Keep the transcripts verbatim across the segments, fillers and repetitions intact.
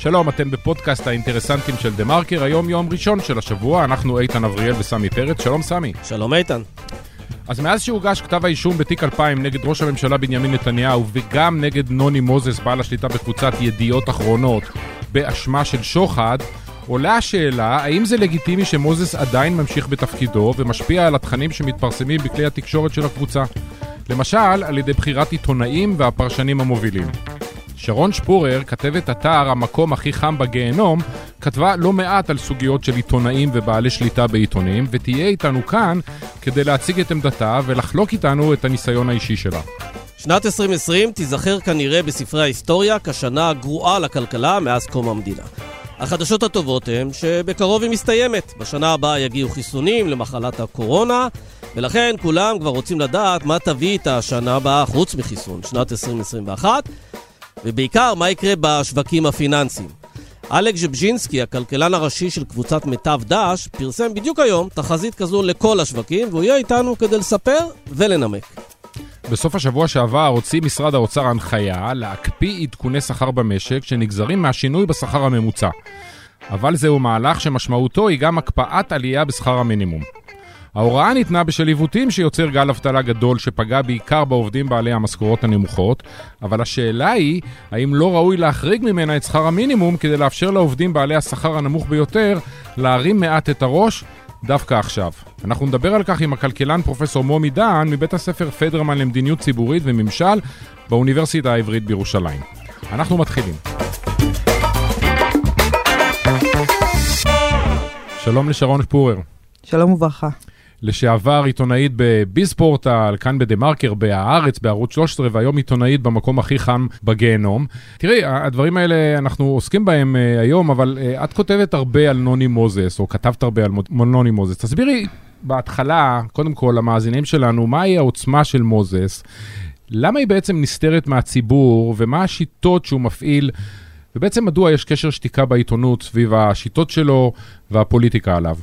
שלום, אתם בפודקאסט האינטרסנטים של דה מרקר, היום יום ראשון של השבוע, אנחנו איתן אבריאל וסמי פרץ. שלום סמי. שלום איתן. אז מאז שהוגש כתב האישום בתיק אלפיים נגד ראש הממשלה בנימין נתניהו וגם נגד נוני מוזס, בעל השליטה בקבוצת ידיעות אחרונות, באשמה של שוחד, עולה השאלה האם זה לגיטימי שמוזס עדיין ממשיך בתפקידו ומשפיע על התכנים שמתפרסמים בכלי התקשורת של הקבוצה. למשל, על ידי בחירת עיתונאים והפרשנים המובילים. שרון שפורר, כתבת אתר המקום הכי חם בגיהנום, כתבה לא מעט על סוגיות של עיתונאים ובעלי שליטה בעיתונים, ותהיה איתנו כאן כדי להציג את עמדתה ולחלוק איתנו את הניסיון האישי שלה. שנת עשרים עשרים תיזכר כנראה בספרי ההיסטוריה כשנה הגרועה לכלכלה מאז קום המדינה. החדשות הטובות הן שבקרוב היא מסתיימת. בשנה הבאה יגיעו חיסונים למחלת הקורונה, ולכן כולם כבר רוצים לדעת מה תביא את השנה הבאה חוץ מחיסון, שנת עשרים עשרים ואחת, ובעיקר מה יקרה בשווקים הפיננסיים. אלכס ז'בז'ינסקי, הכלכלן הראשי של קבוצת מיטב דש, פרסם בדיוק היום תחזית כזו לכל השווקים, והוא יהיה איתנו כדי לספר ולנמק. בסוף השבוע שעבר הוציא משרד האוצר הנחיה להקפיא עדכוני שכר במשק שנגזרים מהשינוי בשכר הממוצע. אבל זהו מהלך שמשמעותו היא גם הקפאת עלייה בשכר המינימום. ההוראה ניתנה בשל עיוותים שיוצר גל אבטלה גדול שפגע בעיקר בעובדים בעלי המשכורות הנמוכות, אבל השאלה היא האם לא ראוי להחריג ממנה את שכר המינימום כדי לאפשר לעובדים בעלי השכר הנמוך ביותר להרים מעט את הראש דווקא עכשיו. אנחנו נדבר על כך עם הכלכלן פרופסור מומי דהן מבית הספר פדרמן למדיניות ציבורית וממשל באוניברסיטה העברית בירושלים. אנחנו מתחילים. שלום לשרון שפורר. שלום וברכה. לשעבר עיתונאית בביזפורטל, כאן בדה מרקר, בהארץ, בערוץ שלוש עשרה, והיום עיתונאית במקום הכי חם בגיהנום. תראי, הדברים האלה אנחנו עוסקים בהם uh, היום, אבל uh, את כותבת הרבה על נוני מוזס, או כתבת הרבה על נוני מוזס. תסבירי בהתחלה, קודם כל, למאזינים שלנו, מהי העוצמה של מוזס, למה היא בעצם נסתרת מהציבור, ומה השיטות שהוא מפעיל, ובעצם מדוע יש קשר שתיקה בעיתונות סביב השיטות שלו והפוליטיקה עליו.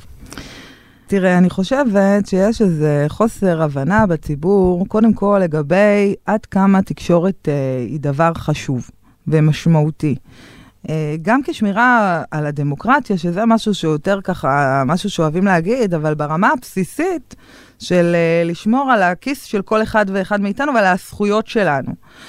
תראה, אני חושבת שיש איזה חוסר הבנה בציבור, קודם כל לגבי עד כמה תקשורת אה, היא דבר חשוב ומשמעותי. אה, גם כשמירה על הדמוקרטיה, שזה משהו שיותר ככה, משהו שאוהבים להגיד, אבל ברמה הבסיסית של אה, לשמור על הכיס של כל אחד ואחד מאיתנו ועל הזכויות שלנו.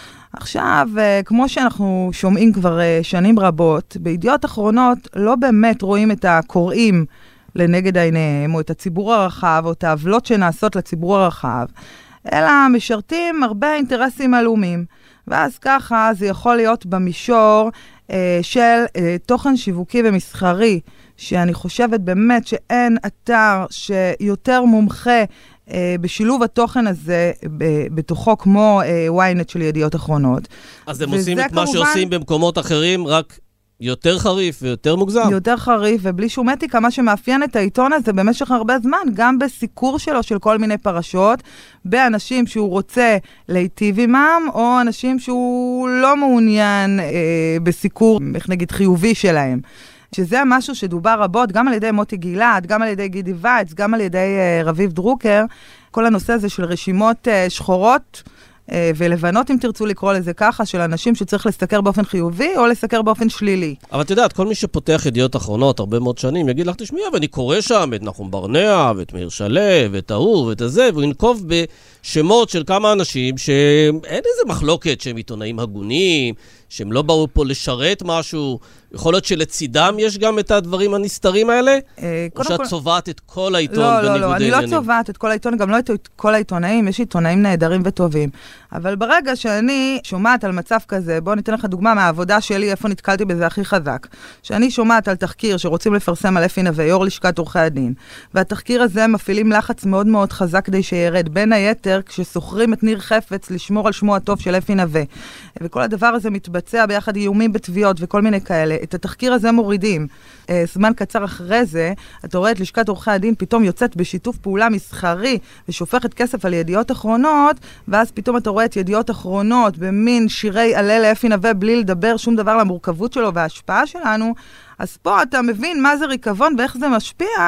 עכשיו, אה, כמו שאנחנו שומעים כבר אה, שנים רבות, בידיעות אחרונות לא באמת רואים את הקוראים לנגד עיניהם, או את הציבור הרחב, או את העוולות שנעשות לציבור הרחב, אלא משרתים הרבה אינטרסים עלומים. ואז ככה זה יכול להיות במישור אה, של אה, תוכן שיווקי ומסחרי, שאני חושבת באמת שאין אתר שיותר מומחה אה, בשילוב התוכן הזה ב- בתוכו כמו אה, וויינט של ידיעות אחרונות. אז הם עושים את מה שעושים במקומות אחרים, רק יותר חריף ויותר מוגזם. יותר חריף, ובלי שום אתיקה, מה שמאפיין את העיתון הזה במשך הרבה זמן, גם בסיקור שלו של כל מיני פרשות, באנשים שהוא רוצה להיטיב עמם, או אנשים שהוא לא מעוניין אה, בסיקור, איך נגיד, חיובי שלהם. שזה משהו שדובר רבות, גם על ידי מוטי גילת, גם על ידי גידי וייץ, גם על ידי אה, רביב דרוקר, כל הנושא הזה של רשימות אה, שחורות, ולבנות, אם תרצו לקרוא לזה ככה, של אנשים שצריך לסקר באופן חיובי, או לסקר באופן שלילי. אבל את יודעת, כל מי שפותח ידיעות אחרונות הרבה מאוד שנים, יגיד לך, תשמעי, ואני קורא שם את נחום ברנע, ואת מאיר שלו, ואת האור, ואת הזה, והוא ינקוב בשמות של כמה אנשים, שאין איזה מחלוקת שהם עיתונאים הגונים, שהם לא באו פה לשרת משהו, יכול להיות שלצידם יש גם את הדברים הנסתרים האלה? או שאת צובעת את כל העיתון בניגודי עניינים? לא, לא, אני לא צובעת את כל העיתון, גם לא את כל העיתונאים, יש עיתונאים נהדרים וטובים. אבל ברגע שאני שומעת על מצב כזה, בוא ניתן לך דוגמה מהעבודה שלי, איפה נתקלתי בזה הכי חזק. שאני שומעת על תחקיר שרוצים לפרסם על אפי נווה, יו"ר לשכת עורכי הדין, והתחקיר הזה מפעילים לחץ מאוד מאוד חזק כדי שירד, בין היתר כשסוחרים את ניר חפץ לשמור על שמו הטוב של אפי נווה. וכל הדבר הזה מתבצע ביחד איומים בתביעות וכל מיני כאלה. את התחקיר הזה מורידים. זמן קצר אחרי זה, אתה רואה את לשכת עורכי הדין פתאום יוצאת בשיתוף פעולה מסחרי ושופכת כסף על ידיעות אחרונות, ואז פתאום אתה רואה את ידיעות אחרונות במין שירי עלה לאפי נווה בלי לדבר שום דבר למורכבות שלו וההשפעה שלנו. אז פה אתה מבין מה זה ריקבון ואיך זה משפיע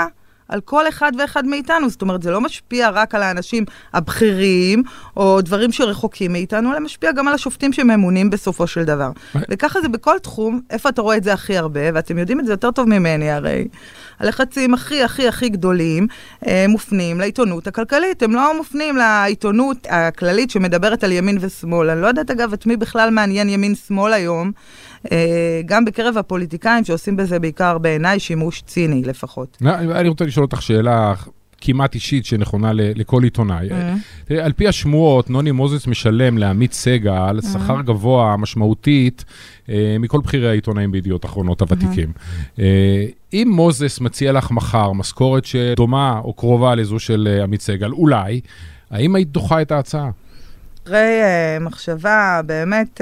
על כל אחד ואחד מאיתנו. זאת אומרת, זה לא משפיע רק על האנשים הבכירים, או דברים שרחוקים מאיתנו, אלא משפיע גם על השופטים שממונים בסופו של דבר. וככה זה בכל תחום, איפה אתה רואה את זה הכי הרבה, ואתם יודעים את זה יותר טוב ממני הרי. הלחצים הכי הכי הכי גדולים מופנים לעיתונות הכלכלית, הם לא מופנים לעיתונות הכללית שמדברת על ימין ושמאל. אני לא יודעת אגב את מי בכלל מעניין ימין-שמאל היום, גם בקרב הפוליטיקאים שעושים בזה בעיקר בעיניי שימוש ציני לפחות. אני רוצה לשאול אותך שאלה כמעט אישית שנכונה לכל עיתונאי. על פי השמועות, נוני מוזס משלם לעמית סגל שכר גבוה משמעותית מכל בחירי העיתונאים בידיעות אחרונות הוותיקים. אם מוזס מציע לך מחר משכורת שדומה או קרובה לזו של עמית סגל, אולי, האם היית דוחה את ההצעה? אחרי מחשבה באמת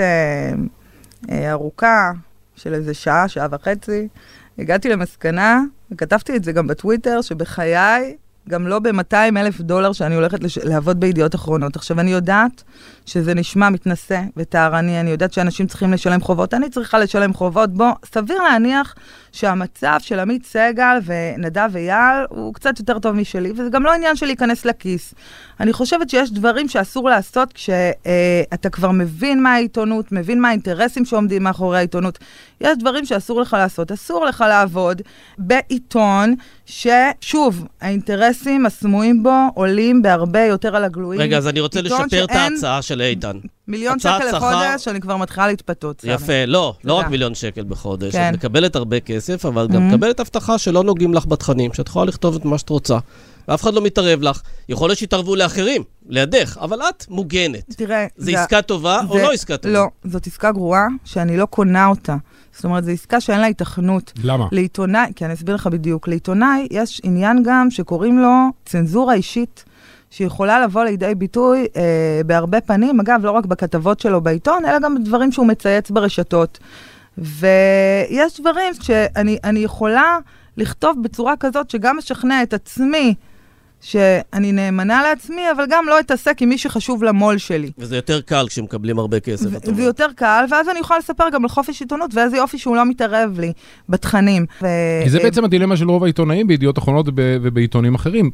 ארוכה של איזה שעה, שעה וחצי, הגעתי למסקנה, וכתבתי את זה גם בטוויטר, שבחיי גם לא ב-מאתיים אלף דולר שאני הולכת לש... לעבוד בידיעות אחרונות. עכשיו, אני יודעת שזה נשמע מתנשא וטהרני, אני יודעת שאנשים צריכים לשלם חובות, אני צריכה לשלם חובות. בוא, סביר להניח שהמצב של עמית סגל ונדב אייל הוא קצת יותר טוב משלי, וזה גם לא עניין של להיכנס לכיס. אני חושבת שיש דברים שאסור לעשות כשאתה כבר מבין מה העיתונות, מבין מה האינטרסים שעומדים מאחורי העיתונות. יש דברים שאסור לך לעשות. אסור לך לעבוד בעיתון ששוב, האינטרסים הסמויים בו עולים בהרבה יותר על הגלויים. רגע, אז אני רוצה לשפר את ההצעה של איתן. מיליון שקל לחודש, אני כבר מתחילה להתפתות. יפה, לא, לא רק מיליון שקל בחודש. את מקבלת הרבה כסף, אבל גם מקבלת הבטחה שלא נוגעים לך בתכנים, שאת יכולה לכתוב את מה שאת רוצה. ואף אחד לא מתערב לך. יכול להיות שיתערבו לאחרים, לידך, אבל את מוגנת. תראה, זה עסקה טובה או לא עסקה טובה? לא, זאת עסקה גרועה שאני לא קונה אותה. זאת אומרת, זו עסקה שאין לה התכנות. למה? לעיתונאי, כי אני אסביר לך בדיוק, לעיתונאי יש עניין גם שקוראים לו צנזורה אישית, שיכולה לבוא לידי ביטוי אה, בהרבה פנים, אגב, לא רק בכתבות שלו בעיתון, אלא גם בדברים שהוא מצייץ ברשתות. ויש דברים שאני אני יכולה לכתוב בצורה כזאת שגם משכנע את עצמי, שאני נאמנה לעצמי, אבל גם לא אתעסק עם מי שחשוב למול שלי. וזה יותר קל כשמקבלים הרבה כסף. זה יותר קל, ואז אני יכולה לספר גם לחופש עיתונות, ואז זה יופי שהוא לא מתערב לי בתכנים. כי זה בעצם הדילמה של רוב העיתונאים בידיעות אחרונות ובעיתונים אחרים.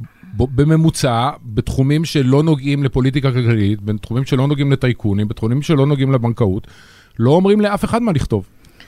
בממוצע, בתחומים שלא נוגעים לפוליטיקה כלכלית, בתחומים שלא נוגעים לטייקונים, בתחומים שלא נוגעים לבנקאות, לא אומרים לאף אחד מה לכתוב.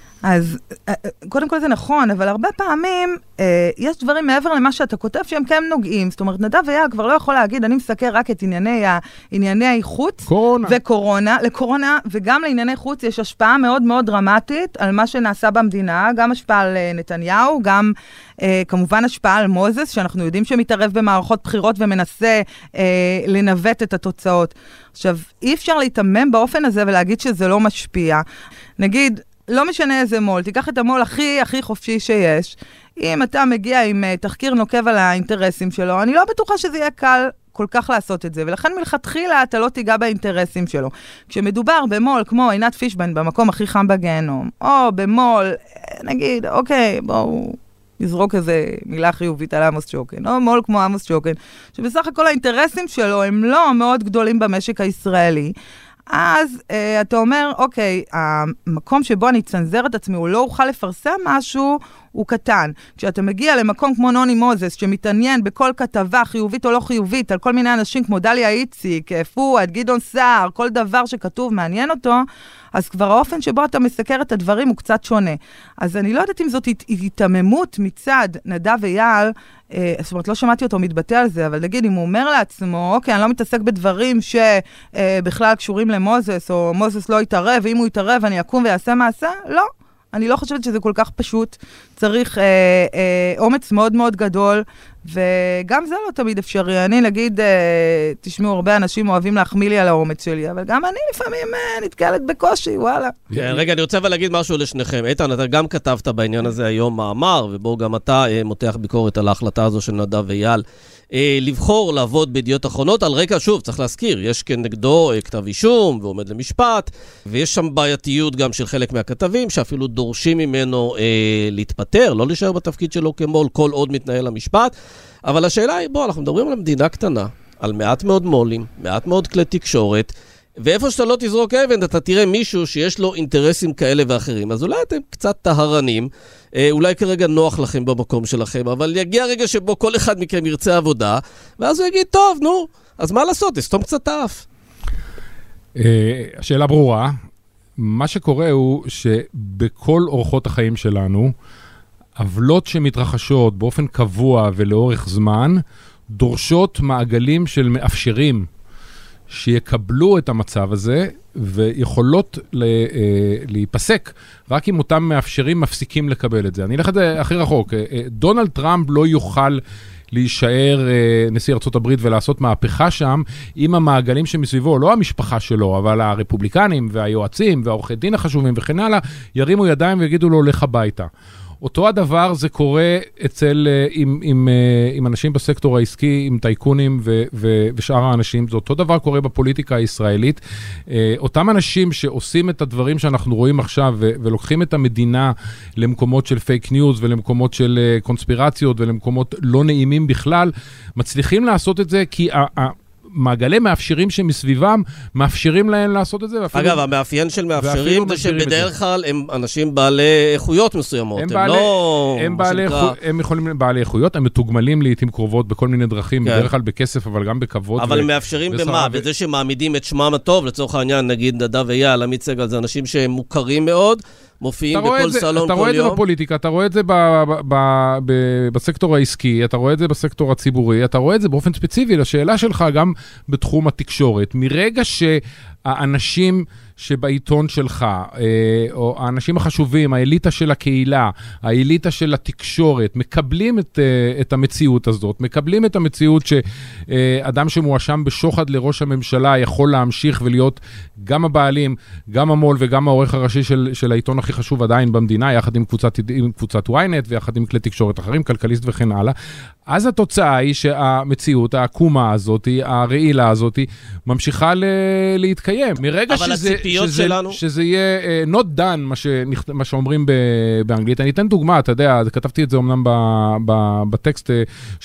אז קודם כל זה נכון, אבל הרבה פעמים אה, יש דברים מעבר למה שאתה כותב שהם כן נוגעים. זאת אומרת, נדב אייל כבר לא יכול להגיד, אני מסקר רק את ענייני, ענייני חוץ קורונה. וקורונה. לקורונה וגם לענייני חוץ יש השפעה מאוד מאוד דרמטית על מה שנעשה במדינה, גם השפעה על נתניהו, גם אה, כמובן השפעה על מוזס, שאנחנו יודעים שמתערב במערכות בחירות ומנסה אה, לנווט את התוצאות. עכשיו, אי אפשר להתאמם באופן הזה ולהגיד שזה לא משפיע. נגיד, לא משנה איזה מול, תיקח את המול הכי הכי חופשי שיש. אם אתה מגיע עם uh, תחקיר נוקב על האינטרסים שלו, אני לא בטוחה שזה יהיה קל כל כך לעשות את זה, ולכן מלכתחילה אתה לא תיגע באינטרסים שלו. כשמדובר במול כמו עינת פישבן במקום הכי חם בגיהנום, או במול, נגיד, אוקיי, בואו נזרוק איזה מילה חיובית על עמוס שוקן, או מול כמו עמוס שוקן, שבסך הכל האינטרסים שלו הם לא מאוד גדולים במשק הישראלי, אז uh, אתה אומר, אוקיי, המקום שבו אני צנזר את עצמי, הוא לא אוכל לפרסם משהו, הוא קטן. כשאתה מגיע למקום כמו נוני מוזס, שמתעניין בכל כתבה, חיובית או לא חיובית, על כל מיני אנשים כמו דליה איציק, פואד, גדעון סער, כל דבר שכתוב מעניין אותו, אז כבר האופן שבו אתה מסקר את הדברים הוא קצת שונה. אז אני לא יודעת אם זאת התעממות מצד נדב אייל, אה, זאת אומרת, לא שמעתי אותו מתבטא על זה, אבל נגיד, אם הוא אומר לעצמו, אוקיי, אני לא מתעסק בדברים שבכלל אה, קשורים למוזס, או מוזס לא יתערב, ואם הוא יתערב אני אקום ויעשה מעשה, לא. אני לא חושבת שזה כל כך פשוט. צריך אה, אה, אומץ מאוד מאוד גדול, וגם זה לא תמיד אפשרי. אני נגיד, אה, תשמעו, הרבה אנשים אוהבים להחמיא לי על האומץ שלי, אבל גם אני לפעמים אה, נתקלת בקושי, וואלה. כן, רגע, אני רוצה אבל להגיד משהו לשניכם. איתן, אתה גם כתבת בעניין הזה היום מאמר, ובו גם אתה אה, מותח ביקורת על ההחלטה הזו של נדב אייל, אה, לבחור לעבוד בידיעות אחרונות על רקע, שוב, צריך להזכיר, יש כנגדו אה, כתב אישום ועומד למשפט, ויש שם בעייתיות גם של חלק מהכתבים, שאפילו דורשים ממנו אה, להתפטר, לא להישאר בתפקיד שלו כמול, כל עוד מתנהל המשפט. אבל השאלה היא, בוא, אנחנו מדברים על מדינה קטנה, על מעט מאוד מולים, מעט מאוד כלי תקשורת, ואיפה שאתה לא תזרוק אבן, אתה תראה מישהו שיש לו אינטרסים כאלה ואחרים. אז אולי אתם קצת טהרנים, אולי כרגע נוח לכם במקום שלכם, אבל יגיע רגע שבו כל אחד מכם ירצה עבודה, ואז הוא יגיד, טוב, נו, אז מה לעשות? תסתום קצת אף. השאלה ברורה. מה שקורה הוא שבכל אורחות החיים שלנו, עוולות שמתרחשות באופן קבוע ולאורך זמן, דורשות מעגלים של מאפשרים שיקבלו את המצב הזה, ויכולות להיפסק רק אם אותם מאפשרים מפסיקים לקבל את זה. אני אלך את זה הכי רחוק. דונלד טראמפ לא יוכל להישאר נשיא ארצות הברית ולעשות מהפכה שם, עם המעגלים שמסביבו, לא המשפחה שלו, אבל הרפובליקנים והיועצים והעורכי דין החשובים וכן הלאה, ירימו ידיים ויגידו לו, לך הביתה. אותו הדבר זה קורה אצל, עם, עם, עם אנשים בסקטור העסקי, עם טייקונים ו, ו, ושאר האנשים. זה אותו דבר קורה בפוליטיקה הישראלית. אותם אנשים שעושים את הדברים שאנחנו רואים עכשיו, ו, ולוקחים את המדינה למקומות של פייק ניוז, ולמקומות של קונספירציות, ולמקומות לא נעימים בכלל, מצליחים לעשות את זה כי ה... מעגלי מאפשרים שמסביבם, מאפשרים להם לעשות את זה. אגב, המאפיין של מאפשרים זה שבדרך כלל הם אנשים בעלי איכויות מסוימות. הם לא... הם יכולים בעלי איכויות, הם מתוגמלים לעתים קרובות בכל מיני דרכים, בדרך כלל בכסף, אבל גם בכבוד. אבל מאפשרים במה? בזה שמעמידים את שמם הטוב, לצורך העניין, נגיד נדב אייל, עמית סגל, זה אנשים שהם מוכרים מאוד, מופיעים בכל סלון כל יום. אתה רואה את זה בפוליטיקה, אתה רואה את זה בסקטור העסקי, אתה רואה את זה בסקטור הציבורי, אתה רואה את זה באופן ספציפי לשאלה שלך גם בתחום התקשורת. מרגע שהאנשים שבעיתון שלך, או האנשים החשובים, האליטה של הקהילה, האליטה של התקשורת, מקבלים את, את המציאות הזאת, מקבלים את המציאות שאדם שמואשם בשוחד לראש הממשלה יכול להמשיך ולהיות גם הבעלים, גם המול וגם העורך הראשי של, של העיתון הכי חשוב עדיין במדינה, יחד עם קבוצת, עם קבוצת וויינט ויחד עם כלי תקשורת אחרים, כלכליסט וכן הלאה. אז התוצאה היא שהמציאות, העקומה הזאת, הרעילה הזאת, ממשיכה ל- להתקיים. מרגע שזה, שזה, שזה יהיה uh, not done, מה, שנכ... מה שאומרים ב... באנגלית. אני אתן דוגמה, אתה יודע, כתבתי את זה אומנם ב... ב... בטקסט uh,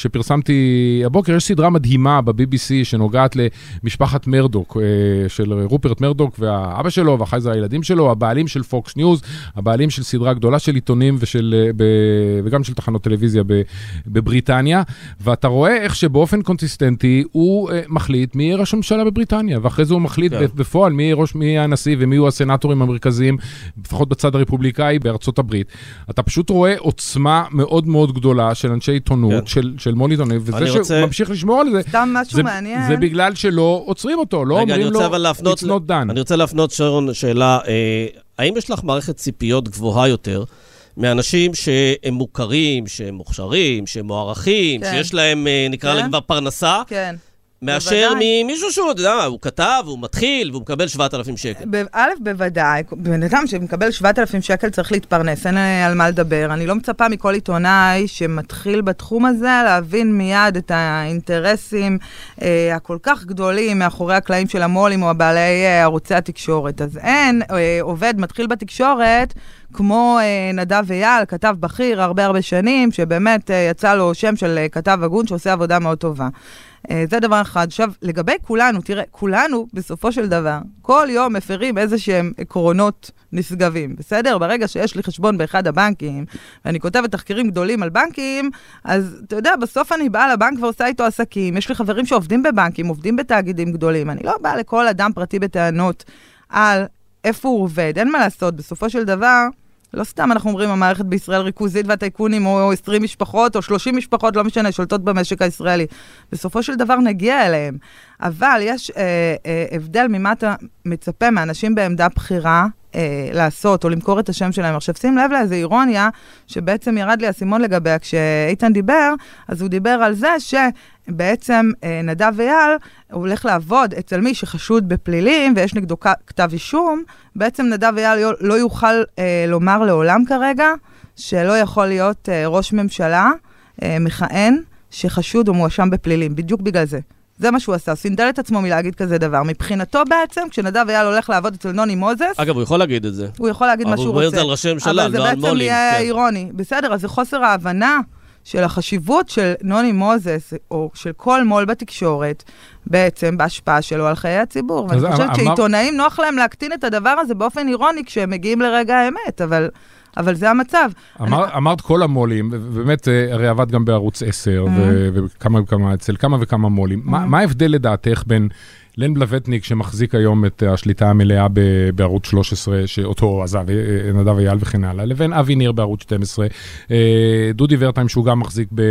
שפרסמתי הבוקר, יש סדרה מדהימה ב-בי בי סי שנוגעת למשפחת מרדוק, uh, של רופרט מרדוק והאבא שלו, ואחרי זה הילדים שלו, הבעלים של פוקס ניוז, הבעלים של סדרה גדולה של עיתונים ושל, ב... וגם של תחנות טלוויזיה ב... בבריטניה, ואתה רואה איך שבאופן קונסיסטנטי הוא uh, מחליט מי יהיה ראש הממשלה בבריטניה, ואחרי זה הוא מחליט כן. בפועל מי יהיה ראש, מי יהיה הנשיא ומי יהיו הסנטורים המרכזיים, לפחות בצד הרפובליקאי בארצות הברית. אתה פשוט רואה עוצמה מאוד מאוד גדולה של אנשי עיתונות, כן. של, של מון עיתונים, וזה רוצה... שממשיך לשמור על זה, סתם משהו זה, מעניין. זה בגלל שלא עוצרים אותו, לא רגע, אומרים לו, להפנות, it's not done. אני רוצה להפנות שרון שאלה, אה, האם יש לך מערכת ציפיות גבוהה יותר, מאנשים שהם מוכרים, שהם מוכשרים, שהם מוערכים, כן. שיש להם, נקרא כן. להם כבר פרנסה, כן. מאשר ממישהו שהוא, אתה יודע, הוא כתב, הוא מתחיל, והוא מקבל שבעת אלפים שקל. א', בוודאי, בן אדם שמקבל שבעת אלפים שקל צריך להתפרנס, אין על מה לדבר. אני לא מצפה מכל עיתונאי שמתחיל בתחום הזה להבין מיד את האינטרסים אה, הכל כך גדולים מאחורי הקלעים של המולים או הבעלי אה, ערוצי התקשורת. אז אין אה, עובד מתחיל בתקשורת, כמו אה, נדב אייל, כתב בכיר הרבה הרבה שנים, שבאמת אה, יצא לו שם של אה, כתב הגון שעושה עבודה מאוד טובה. זה דבר אחד. עכשיו, לגבי כולנו, תראה, כולנו בסופו של דבר, כל יום מפרים איזה שהם עקרונות נשגבים, בסדר? ברגע שיש לי חשבון באחד הבנקים, ואני כותבת תחקירים גדולים על בנקים, אז אתה יודע, בסוף אני באה לבנק ועושה איתו עסקים, יש לי חברים שעובדים בבנקים, עובדים בתאגידים גדולים, אני לא באה לכל אדם פרטי בטענות על איפה הוא עובד, אין מה לעשות, בסופו של דבר, לא סתם אנחנו אומרים, המערכת בישראל ריכוזית והטייקונים, או עשרים משפחות, או שלושים משפחות, לא משנה, שולטות במשק הישראלי. בסופו של דבר נגיע אליהם. אבל יש אה, אה, הבדל ממה אתה מצפה מאנשים בעמדה בחירה אה, לעשות, או למכור את השם שלהם. עכשיו, שים לב לאיזו אירוניה, שבעצם ירד לי הסימון לגביה, כשאיתן דיבר, אז הוא דיבר על זה שבעצם אה, נדב אייל, הוא הולך לעבוד אצל מי שחשוד בפלילים, ויש נגדו כתב אישום, בעצם נדב אייל לא יוכל אה, לומר לעולם כרגע, שלא יכול להיות אה, ראש ממשלה אה, מכהן, שחשוד או מואשם בפלילים, בדיוק בגלל זה. זה מה שהוא עשה, סינדל את עצמו מלהגיד כזה דבר. מבחינתו בעצם, כשנדב אייל הולך לעבוד אצל נוני מוזס... אגב, הוא יכול להגיד את זה. הוא יכול להגיד מה שהוא רוצה. אבל הוא אומר את זה על ראשי ממשלה, לא על מולים. אבל זה בעצם יהיה אירוני. בסדר, אז זה חוסר ההבנה של החשיבות של נוני מוזס, או של כל מול בתקשורת, בעצם בהשפעה שלו על חיי הציבור. ואני חושבת אמר... שעיתונאים נוח להם להקטין את הדבר הזה באופן אירוני, כשהם מגיעים לרגע האמת, אבל... אבל זה המצב. אמר, אני... אמרת כל המולים, ובאמת, הרי עבד גם בערוץ עשר, mm-hmm. וכמה וכמה, אצל כמה וכמה מולים. Mm-hmm. מה, מה ההבדל לדעתך בין לן בלווטניק, שמחזיק היום את השליטה המלאה ב- בערוץ שלוש עשרה, שאותו עזב, נדב אייל וכן הלאה, לבין אבי ניר בערוץ שתים עשרה, דודי ורטיים, שהוא גם מחזיק ב-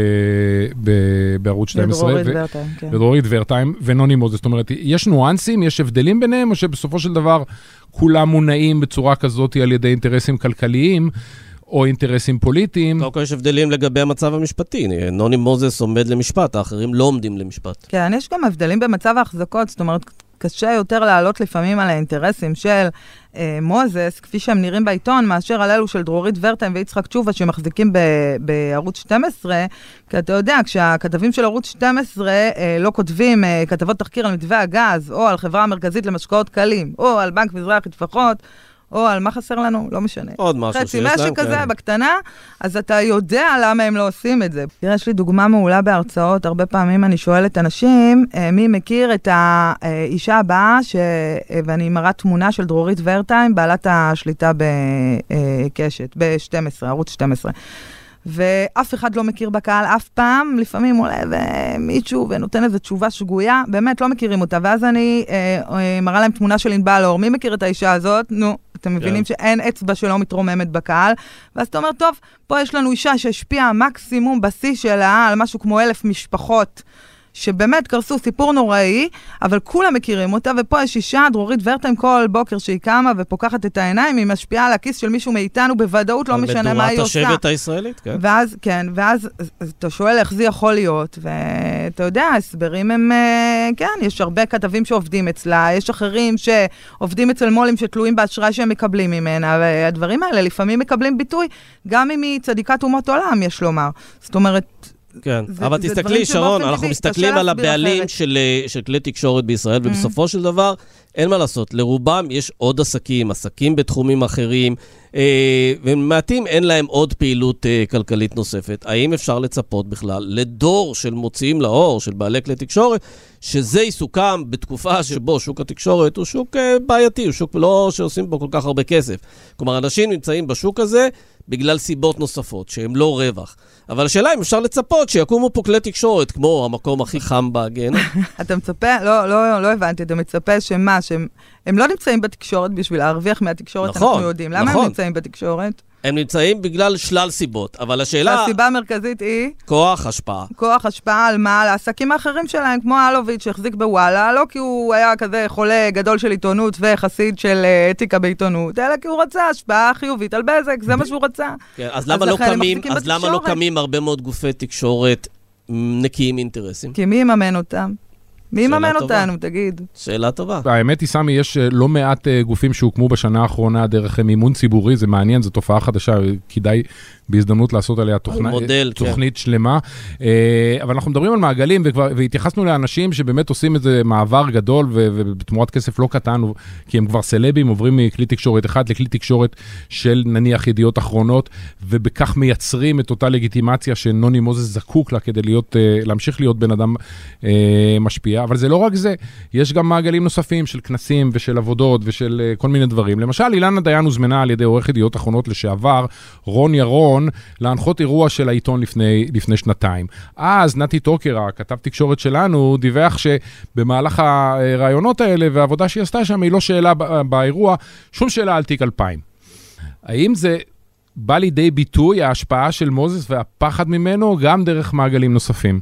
ב- בערוץ שתים עשרה, ודרורית ו- ורטיים, כן. ודרורית ורטיים, ונוני מוזס. זאת אומרת, יש ניואנסים, יש הבדלים ביניהם, או שבסופו של דבר כולם מונעים בצורה כזאת על ידי אינטרסים כלכליים, או אינטרסים פוליטיים. קודם כל יש הבדלים לגבי המצב המשפטי. נוני מוזס עומד למשפט, האחרים לא עומדים למשפט. כן, יש גם הבדלים במצב ההחזקות, זאת אומרת, קשה יותר לעלות לפעמים על האינטרסים של אה, מוזס, כפי שהם נראים בעיתון, מאשר על אלו של דרורית ורטיים ויצחק תשובה, שמחזיקים ב, בערוץ שתים עשרה, כי אתה יודע, כשהכתבים של ערוץ שתים עשרה אה, לא כותבים אה, כתבות תחקיר על מתווה הגז, או על חברה המרכזית למשקאות קלים, או על בנק מזרחי לפחות, או על מה חסר לנו, לא משנה. עוד משהו שיש להם. חצי משק כזה בקטנה, אז אתה יודע למה הם לא עושים את זה. תראה, יש לי דוגמה מעולה בהרצאות, הרבה פעמים אני שואלת אנשים, מי מכיר את האישה הבאה, ש... ואני מראה תמונה של דרורית ורטיים, בעלת השליטה בקשת, ב-שתים עשרה, ערוץ שתים עשרה. ואף אחד לא מכיר בקהל אף פעם, לפעמים עולה ומישהו ונותן איזו תשובה שגויה, באמת לא מכירים אותה, ואז אני אה, אה, מראה להם תמונה של ענבל אור, מי מכיר את האישה הזאת? נו, אתם מבינים yeah. שאין אצבע שלא מתרוממת בקהל, ואז אתה אומר, טוב, פה יש לנו אישה שהשפיעה מקסימום בשיא שלה, על משהו כמו אלף משפחות, שבאמת קרסו סיפור נוראי, אבל כולם מכירים אותה, ופה יש אישה, דרורית ורטיים, כל בוקר שהיא קמה ופוקחת את העיניים, היא משפיעה על הכיס של מישהו מאיתנו, בוודאות לא משנה מה היא עושה. מדורת השבט הישראלית, כן. ואז, כן, ואז אתה שואל איך זה יכול להיות, ואתה יודע, הסברים הם, כן, יש הרבה כתבים שעובדים אצלה, יש אחרים שעובדים אצל מולים שתלויים באשראי שהם מקבלים ממנה, והדברים האלה לפעמים מקבלים ביטוי, גם אם היא צדיקת אומות עולם, יש לומר. זאת אומרת, כן, אבל תסתכלי, שרון, אנחנו מסתכלים על הבעלים של כלי תקשורת בישראל, ובסופו של דבר, אין מה לעשות, לרובם יש עוד עסקים, עסקים בתחומים אחרים, ומעטים אין להם עוד פעילות כלכלית נוספת. האם אפשר לצפות בכלל לדור של מוציאים לאור, של בעלי כלי תקשורת, שזה עיסוקם בתקופה שבו שוק התקשורת הוא שוק בעייתי, הוא שוק לא שעושים בו כל כך הרבה כסף. כלומר, אנשים נמצאים בשוק הזה בגלל סיבות נוספות, שהם לא רווח. אבל השאלה אם אפשר לצפות שיקומו פה כלי תקשורת, כמו המקום הכי חם בגיהנום. אתה מצפה, לא, לא, לא הבנתי, אתה מצפה שמה, שהם הם לא נמצאים בתקשורת בשביל להרוויח מהתקשורת, נכון, אנחנו יודעים. למה נכון. הם נמצאים בתקשורת? הם נמצאים בגלל שלל סיבות, אבל השאלה... הסיבה המרכזית היא... כוח השפעה. כוח השפעה על מה? על העסקים האחרים שלהם, כמו אלוביץ' שהחזיק בוואלה, לא כי הוא היה כזה חולה גדול של עיתונות וחסיד של אתיקה בעיתונות, אלא כי הוא רצה השפעה חיובית על בזק, זה מה שהוא רצה. כן, אז למה לא קמים, אז למה לא קמים הרבה מאוד גופי תקשורת נקיים אינטרסים? כי מי יממן אותם? מי יממן אותנו, תגיד? שאלה טובה. האמת היא, סמי, יש לא מעט גופים שהוקמו בשנה האחרונה דרך מימון ציבורי, זה מעניין, זו תופעה חדשה, כדאי בהזדמנות לעשות עליה תוכנה, מודל, תוכנית כן. שלמה. אבל אנחנו מדברים על מעגלים, וכבר, והתייחסנו לאנשים שבאמת עושים איזה מעבר גדול, ובתמורת כסף לא קטן, כי הם כבר סלבים, עוברים מכלי תקשורת אחד לכלי תקשורת של נניח ידיעות אחרונות, ובכך מייצרים את אותה לגיטימציה שנוני מוזס זקוק לה, כדי להיות, להמשיך להיות בן אדם משפיע. אבל זה לא רק זה, יש גם מעגלים נוספים של כנסים ושל עבודות ושל כל מיני דברים. למשל, אילנה דיין הוזמנה על ידי עורך ידיעות אחרונות לשעבר, רון ירון, להנחות אירוע של העיתון לפני, לפני שנתיים. אז נתי טוקר, הכתב תקשורת שלנו, דיווח שבמהלך הרעיונות האלה והעבודה שהיא עשתה שם, היא לא שאלה באירוע, שום שאלה על תיק אלפיים. האם זה בא לידי ביטוי ההשפעה של מוזס והפחד ממנו, גם דרך מעגלים נוספים?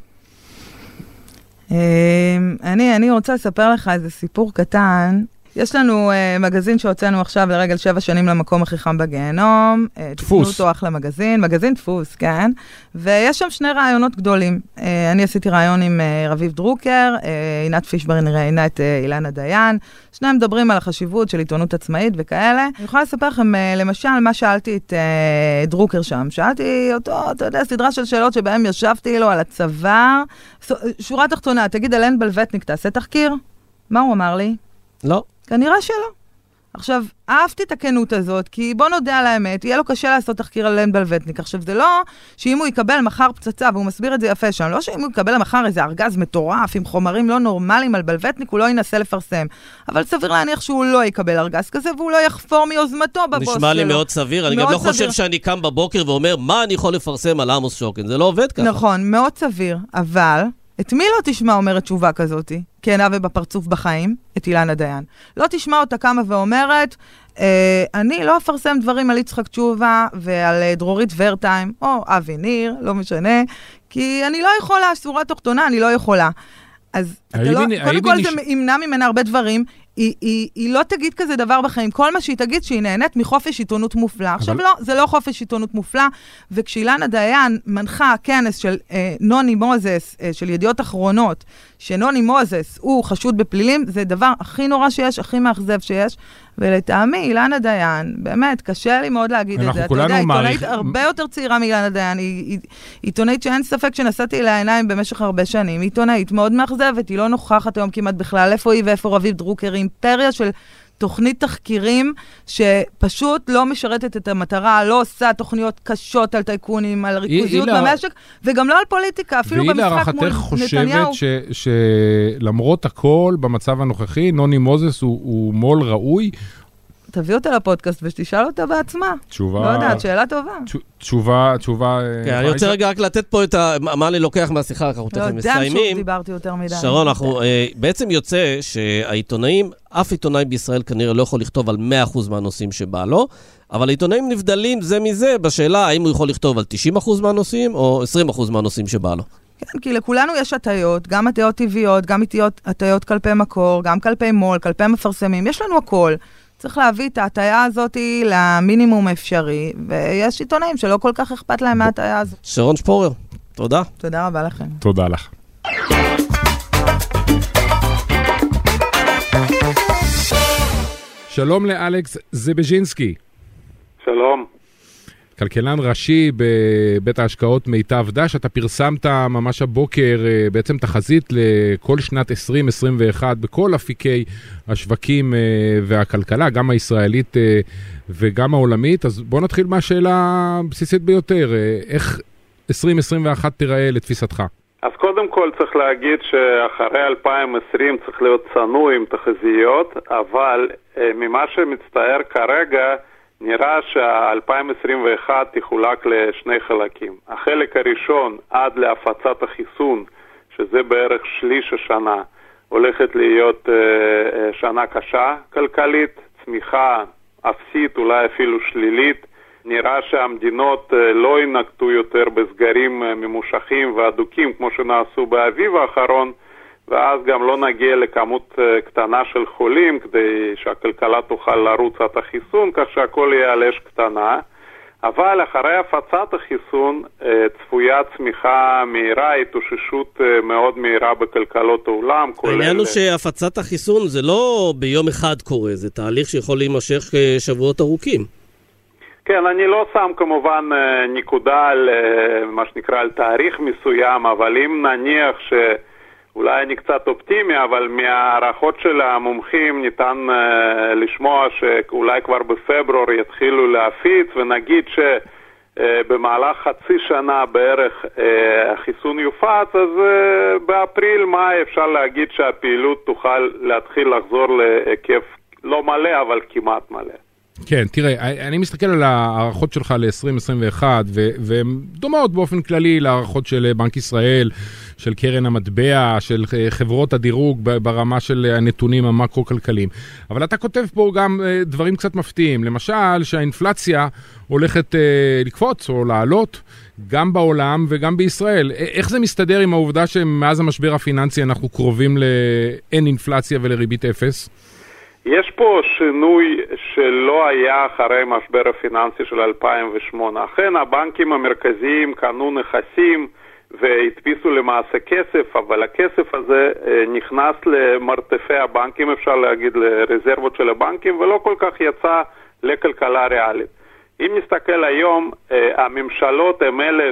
אני, אני רוצה לספר לך איזה סיפור קטן. יש לנו uh, מגזין שהוצאנו עכשיו לרגל שבע שנים למקום הכי חם בגיהנום. דפוס. תקנו אותו אחלה מגזין, מגזין דפוס, כן. ויש שם שני רעיונות גדולים. Uh, אני עשיתי רעיון עם uh, רביב דרוקר, uh, עינת פישברין ראיינה את uh, אילנה דיין. שניהם מדברים על החשיבות של עיתונות עצמאית וכאלה. אני יכולה לספר לכם, uh, למשל, מה שאלתי את uh, דרוקר שם. שאלתי אותו, אתה יודע, סדרה של שאלות שבהם ישבתי לו על הצוואר. שורה תחתונה, תגיד, לן בלווטניק, תעשה תחקיר? מה הוא אמר לי? לא. כנראה שלא. עכשיו, אהבתי את הכנות הזאת, כי בוא נודע על האמת, יהיה לו קשה לעשות תחקיר על לן בלווטניק. עכשיו, זה לא שאם הוא יקבל מחר פצצה, והוא מסביר את זה יפה שם, לא שאם הוא יקבל מחר איזה ארגז מטורף, עם חומרים לא נורמליים על בלווטניק, הוא לא ינסה לפרסם. אבל סביר להניח שהוא לא יקבל ארגז כזה, והוא לא יחפור מיוזמתו בבוס שלו. נשמע לי מאוד סביר, אני גם לא חושב שאני קם בבוקר ואומר, מה אני יכול לפרסם על עמוס שוקן? זה לא עובד ככה. נכון, מאוד סביר, אבל את מי לא תשמע אומרת תשובה כזאת? כנה ובפרצוף בחיים, את אילנה דיין. לא תשמע אותה כמה ואומרת, אה, אני לא אפרסם דברים על יצחק תשובה ועל דרורית ורטיים, או אבי ניר, לא משנה, כי אני לא יכולה, סורה תחתונה, אני לא יכולה. אז לא, קודם כל נש... זה ימנע ממנה הרבה דברים, היא, היא, היא לא תגיד כזה דבר בחיים. כל מה שהיא תגיד שהיא נהנית מחופש עיתונות מופלא. אבל... עכשיו לא, זה לא חופש עיתונות מופלא, וכשאילנה דיין מנחה כנס של אה, נוני מוזס, אה, של ידיעות אחרונות, שנוני מוזס הוא חשוד בפלילים, זה דבר הכי נורא שיש, הכי מאכזב שיש, ולטעמי, אילנה דיין, באמת, קשה לי מאוד להגיד את זה. אתה יודע, עיתונאית מעריך... הרבה יותר צעירה מאילנה דיין, היא, היא עיתונאית שאין ספק שנסעתי אליה עיניים במשך הרבה שנים, היא עיתונאית מאוד מאכזבת, היא לא נוכחת היום כמעט בכלל, איפה היא ואיפה רביב דרוקר, אימפריה של תוכנית תחקירים שפשוט לא משרתת את המטרה, לא עושה תוכניות קשות על טייקונים, על ריכוזיות במשק, וגם לא על פוליטיקה, אפילו במשחק מול נתניהו. והיא להערכתך חושבת שלמרות הכל, במצב הנוכחי, נוני מוזס הוא מול ראוי? תביא אותה לפודקאסט ושתשאל אותה בעצמה. תשובה... לא יודעת, שאלה טובה. תשובה, תשובה... כן, אני רוצה רגע רק לתת פה את ה... מה אני לוקח מהשיחה, אנחנו תכף מסיימים. לא, דם שוב דיברתי יותר מדי. שרון, אנחנו... בעצם יוצא שהעיתונאים, אף עיתונאי בישראל כנראה לא יכול לכתוב על מאה אחוז מהנושאים שבא לו, אבל העיתונאים נבדלים זה מזה בשאלה האם הוא יכול לכתוב על תשעים אחוז מהנושאים או עשרים אחוז מהנושאים שבא לו. כן, כי לכולנו יש הטיות, גם הטיות טבעיות, גם הטיות כלפי מקור, גם כלפי מול, כלפי מפרסמים, יש לנו הכל. צריך להביא את ההטיה הזאת למינימום אפשרי, ויש עיתונאים שלא כל כך אכפת להם מההטיה הזאת. שרון שפורר, תודה. תודה רבה לכם. תודה לך. שלום לאלכס זבז'ינסקי. שלום. כלכלן ראשי בבית ההשקעות מיטב דש, אתה פרסמת ממש הבוקר בעצם תחזית לכל שנת עשרים עשרים ואחת בכל אפיקי השווקים והכלכלה, גם הישראלית וגם העולמית. אז בוא נתחיל מהשאלה הבסיסית ביותר, איך עשרים עשרים ואחת תיראה לתפיסתך? אז קודם כל צריך להגיד שאחרי אלפיים ועשרים צריך להיות צנוע עם תחזיות, אבל ממה שמצטער כרגע, נראה ש-אלפיים עשרים ואחת תחולק לשני חלקים. החלק הראשון, עד להפצת החיסון, שזה בערך שליש השנה, הולכת להיות uh, שנה קשה כלכלית, צמיחה אפסית, אולי אפילו שלילית. נראה שהמדינות uh, לא ינקטו יותר בסגרים uh, ממושכים ואדוקים, כמו שנעשו באביב האחרון, ואז גם לא נגיע לכמות קטנה של חולים, כדי שהכלכלה תוכל לרוץ את החיסון, כך שהכל יהיה על אש קטנה. אבל אחרי הפצת החיסון, צפויה צמיחה מהירה, התאוששות מאוד מהירה בכלכלות העולם. העניין הוא שהפצת החיסון זה לא ביום אחד קורה, זה תהליך שיכול להימשך שבועות ארוכים. כן, אני לא שם כמובן נקודה על מה שנקרא על תאריך מסוים, אבל אם נניח ש... אולי אני קצת אופטימי, אבל מהערכות של המומחים ניתן uh, לשמוע שאולי כבר בפברואר יתחילו להפיץ, ונגיד שבמהלך uh, חצי שנה בערך uh, החיסון יופץ, אז uh, באפריל, מאי אפשר להגיד שהפעילות תוכל להתחיל לחזור להיקף לא מלא, אבל כמעט מלא. כן, תראה, אני מסתכל על הערכות שלך ל-עשרים עשרים ואחת, והן דומות באופן כללי לערכות של בנק ישראל, של קרן המטבע, של חברות הדירוג ברמה של הנתונים המקרו-כלכליים. אבל אתה כותב פה גם דברים קצת מפתיעים. למשל, שהאינפלציה הולכת לקפוץ או לעלות גם בעולם וגם בישראל. איך זה מסתדר עם העובדה שמאז המשבר הפיננסי אנחנו קרובים לאין אינפלציה ולריבית אפס? יש פה שינוי שלא היה אחרי משבר הפיננסי של אלפיים ושמונה. אכן הבנקים המרכזיים קנו נכסים והדפיסו למעשה כסף, אבל הכסף הזה נכנס למרתפי הבנקים, אפשר להגיד לרזרבות של הבנקים, ולא כל כך יצא לכלכלה ריאלית. אם נסתכל היום, הממשלות הם אלה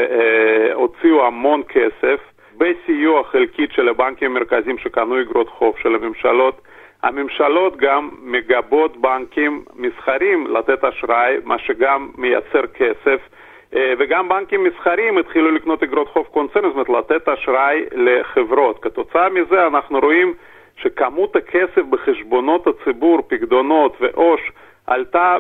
שהוציאו המון כסף בסיוע חלקית של הבנקים המרכזיים שקנו אגרות חוב של הממשלות. הממשלות גם מגבות בנקים מסחרים לתת אשראי, מה שגם מייצר כסף, וגם בנקים מסחרים התחילו לקנות אגרות חוב קונצרני, זאת אומרת לתת אשראי לחברות. כתוצאה מזה אנחנו רואים שכמות הכסף בחשבונות הציבור, פקדונות ועו"ש, עלתה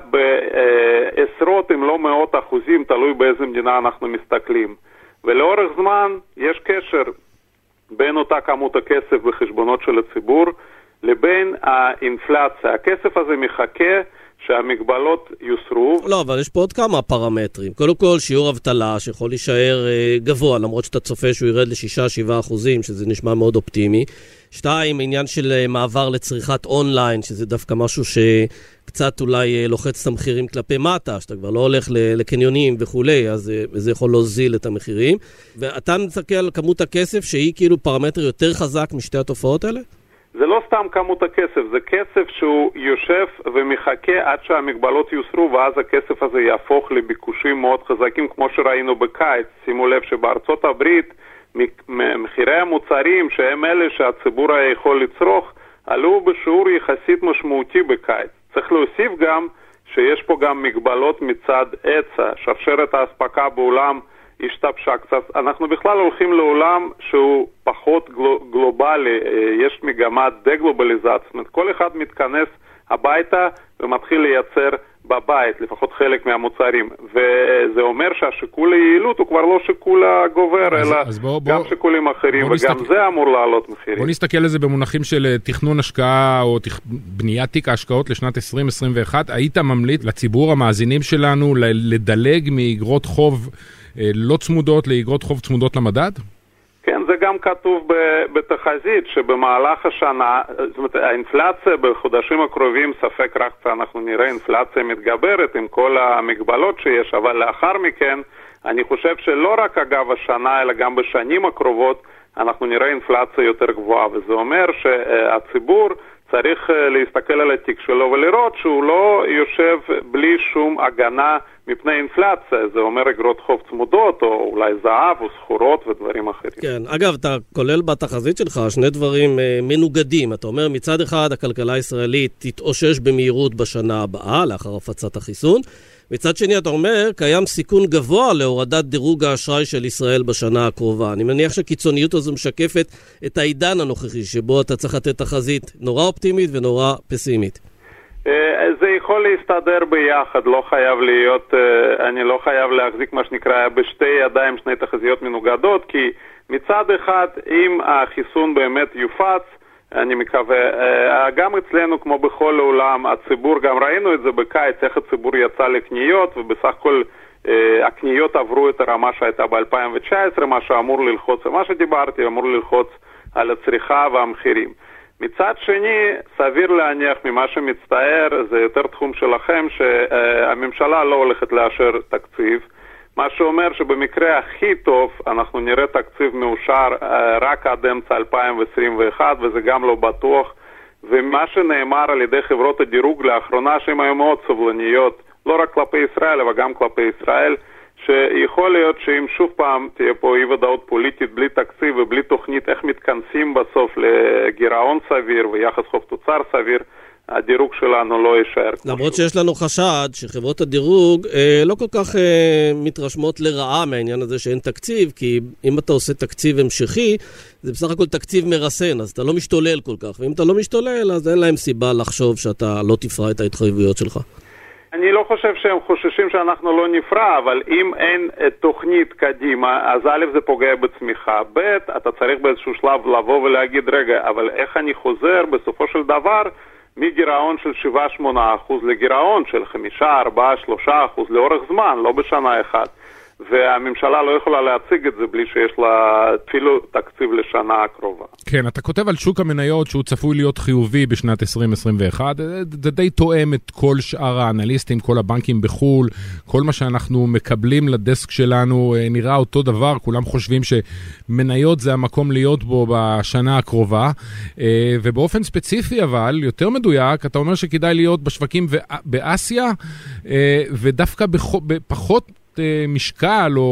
בעשרות אם לא מאות אחוזים, תלוי באיזה מדינה אנחנו מסתכלים. ולאורך זמן יש קשר בין אותה כמות הכסף בחשבונות של הציבור לבין האינפלציה. הכסף הזה מחכה שהמגבלות יוסרו. לא, אבל יש פה עוד כמה פרמטרים. קודם כל, שיעור אבטלה שיכול להישאר גבוה, למרות שאתה צופה שהוא ירד ל-שישה שבעה אחוזים, שזה נשמע מאוד אופטימי. שתיים, עניין של מעבר לצריכת אונליין, שזה דווקא משהו שקצת אולי לוחץ את המחירים כלפי מטה, שאתה כבר לא הולך לקניונים וכולי, אז זה יכול להוזיל את המחירים. ואתה מסתכל על כמות הכסף שהיא כאילו פרמטר יותר חזק משתי התופעות האלה? זה לא סתם כמות הכסף, זה כסף שהוא יושב ומחכה עד שהמגבלות יוסרו, ואז הכסף הזה יהפוך לביקושים מאוד חזקים, כמו שראינו בקיץ. שימו לב שבארצות הברית מחירי המוצרים, שהם אלה שהציבור היה יכול לצרוך, עלו בשיעור יחסית משמעותי בקיץ. צריך להוסיף גם שיש פה גם מגבלות מצד היצע, שרשרת האספקה בעולם השתבשה קצת. אנחנו בכלל הולכים לעולם שהוא פחות גלובלי, יש מגמת דה-גלובליזציה, זאת אומרת, כל אחד מתכנס הביתה ומתחיל לייצר בבית, לפחות חלק מהמוצרים, וזה אומר שהשיקול היעילות הוא כבר לא שיקול הגובר, אז, אלא אז בוא, בוא, גם שיקולים אחרים, וגם נסתכל... זה אמור לעלות מחירים. בוא נסתכל על זה במונחים של תכנון השקעה או תכ... בניית תיק ההשקעות לשנת עשרים עשרים ואחת. היית ממליץ לציבור המאזינים שלנו לדלג מאגרות חוב לא צמודות לאגרות חוב צמודות למדד? כן, זה גם כתוב בתחזית שבמהלך השנה, זאת אומרת, האינפלציה בחודשים הקרובים ספק רק אנחנו נראה אינפלציה מתגברת עם כל המגבלות שיש, אבל לאחר מכן אני חושב שלא רק אגב השנה אלא גם בשנים הקרובות אנחנו נראה אינפלציה יותר גבוהה, וזה אומר שהציבור צריך להסתכל על התיק שלו ולראות שהוא לא יושב בלי שום הגנה מפני אינפלציה. זה אומר אגרות חוב צמודות, או אולי זהב, או סחורות ודברים אחרים. כן, אגב, אתה כולל בתחזית שלך שני דברים אה, מנוגדים. אתה אומר, מצד אחד, הכלכלה הישראלית תתאושש במהירות בשנה הבאה, לאחר הפצת החיסון. מצד שני, אתה אומר, קיים סיכון גבוה להורדת דירוג האשראי של ישראל בשנה הקרובה. אני מניח שהקיצוניות הזו משקפת את העידן הנוכחי, שבו אתה צריך לתת תחזית נורא אופטימית ונורא פסימית. זה יכול להסתדר ביחד, לא חייב להיות, אני לא חייב להחזיק מה שנקרא בשתי ידיים שני תחזיות מנוגדות, כי מצד אחד, אם החיסון באמת יופץ, אני מקווה, גם אצלנו כמו בכל העולם, הציבור, גם ראינו את זה בקיץ, איך הציבור יצא לקניות, ובסך הכל הקניות עברו את הרמה שהייתה ב-אלפיים תשע עשרה, מה שאמור ללחוץ, מה שדיברתי, אמור ללחוץ על הצריכה והמחירים. מצד שני, סביר להניח ממה שמצטער, זה יותר תחום שלכם, שהממשלה לא הולכת לאשר תקציב, מה שאומר שבמקרה הכי טוב אנחנו נראה תקציב מאושר רק עד אמצע אלפיים עשרים ואחת, וזה גם לא בטוח. ומה שנאמר על ידי חברות הדירוג לאחרונה, שהן היו מאוד סובלניות, לא רק כלפי ישראל, אבל גם כלפי ישראל, שיכול להיות שאם שוב פעם תהיה פה אי ודאות פוליטית בלי תקציב ובלי תוכנית איך מתכנסים בסוף לגירעון סביר ויחס חוב תוצר סביר, הדירוג שלנו לא יישאר. למרות שיש לנו חשד שחברות הדירוג אה, לא כל כך אה, מתרשמות לרעה מהעניין הזה שאין תקציב, כי אם אתה עושה תקציב המשכי, זה בסך הכל תקציב מרסן, אז אתה לא משתולל כל כך, ואם אתה לא משתולל, אז אין להם סיבה לחשוב שאתה לא תפרע את ההתחייבויות שלך. אני לא חושב שהם חוששים שאנחנו לא נפרע, אבל אם אין תוכנית קדימה, אז א' זה פוגע בצמיחה. ב', אתה צריך באיזשהו שלב לבוא ולהגיד, רגע, אבל איך אני חוזר בסופו של דבר מגירעון של שבעה שמונה אחוז לגירעון של חמישה, ארבעה, שלושה אחוז לאורך זמן, לא בשנה אחת. והממשלה לא יכולה להציג את זה בלי שיש לה אפילו תקציב לשנה הקרובה. כן, אתה כותב על שוק המניות שהוא צפוי להיות חיובי בשנת עשרים עשרים ואחת, זה די תואם את כל שאר האנליסטים, כל הבנקים בחול, כל מה שאנחנו מקבלים לדסק שלנו נראה אותו דבר, כולם חושבים שמניות זה המקום להיות בו בשנה הקרובה, ובאופן ספציפי אבל, יותר מדויק, אתה אומר שכדאי להיות בשווקים באסיה, ודווקא בפחות משקל או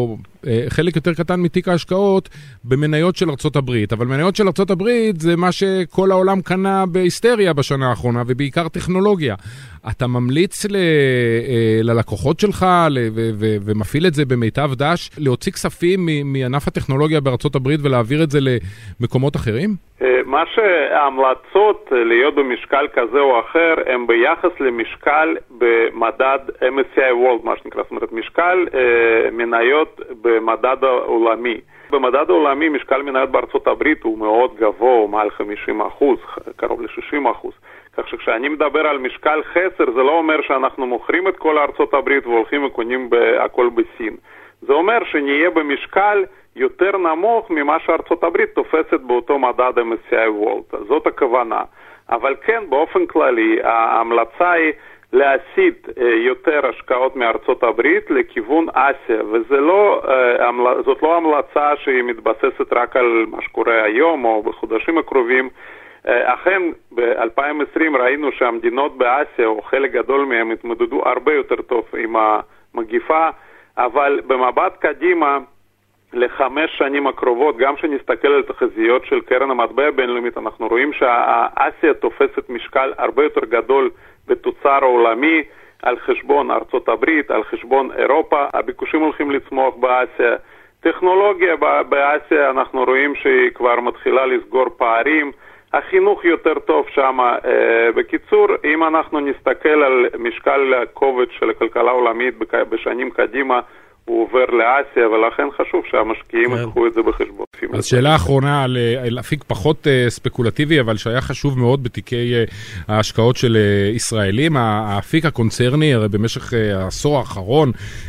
חלק יותר קטן מתיק ההשקעות במניות של ארצות הברית. אבל מניות של ארצות הברית זה מה שכל העולם קנה בהיסטריה בשנה האחרונה, ובעיקר טכנולוגיה. אתה ממליץ ל, ללקוחות שלך ל, ו, ו, ומפעיל את זה במיטב דש, להוציא כספים מענף הטכנולוגיה בארצות הברית ולהעביר את זה למקומות אחרים? מה שההמלצות להיות במשקל כזה או אחר הם ביחס למשקל במדד אם אס סי איי World, מה שנקרא, זאת אומרת משקל אה, מניות במדד העולמי. במדד העולמי משקל מניות בארצות הברית הוא מאוד גבוה, הוא מעל חמישים אחוז, קרוב ל-שישים אחוז. כך שכשאני מדבר על משקל חסר, זה לא אומר שאנחנו מוכרים את כל ארצות הברית והולכים וקונים הכל בסין. זה אומר שנהיה במשקל יותר נמוך ממה שארצות הברית תופסת באותו מדד אם אס סי איי World. זאת הכוונה. אבל כן, באופן כללי, ההמלצה היא להסיט יותר השקעות מארצות הברית לכיוון אסיה, וזה לא, זאת לא המלצה שהיא מתבססת רק על מה שקורה היום או בחודשים הקרובים. אכן, ב-אלפיים עשרים ראינו שהמדינות באסיה, או חלק גדול מהם, התמודדו הרבה יותר טוב עם המגיפה, אבל במבט קדימה, לחמש שנים הקרובות, גם שנסתכל על תחזיות של קרן המטבע הבינלאומית, אנחנו רואים שהאסיה תופסת משקל הרבה יותר גדול בתוצר העולמי, על חשבון ארצות הברית, על חשבון אירופה, הביקושים הולכים לצמוח באסיה. טכנולוגיה באסיה, אנחנו רואים שהיא כבר מתחילה לסגור פערים, החינוך יותר טוב שם. בקיצור, אם אנחנו נסתכל על משקל הכובד של הכלכלה העולמית בשנים קדימה, הוא עובר לאסיה, ולכן חשוב שהמשקיעים יקחו את זה בחשבון. אז שאלה אחרונה על אפיק פחות ספקולטיבי, אבל שהיה חשוב מאוד בתיקי ההשקעות של ישראלים, האפיק הקונצרני, הרי במשך העשור האחרון,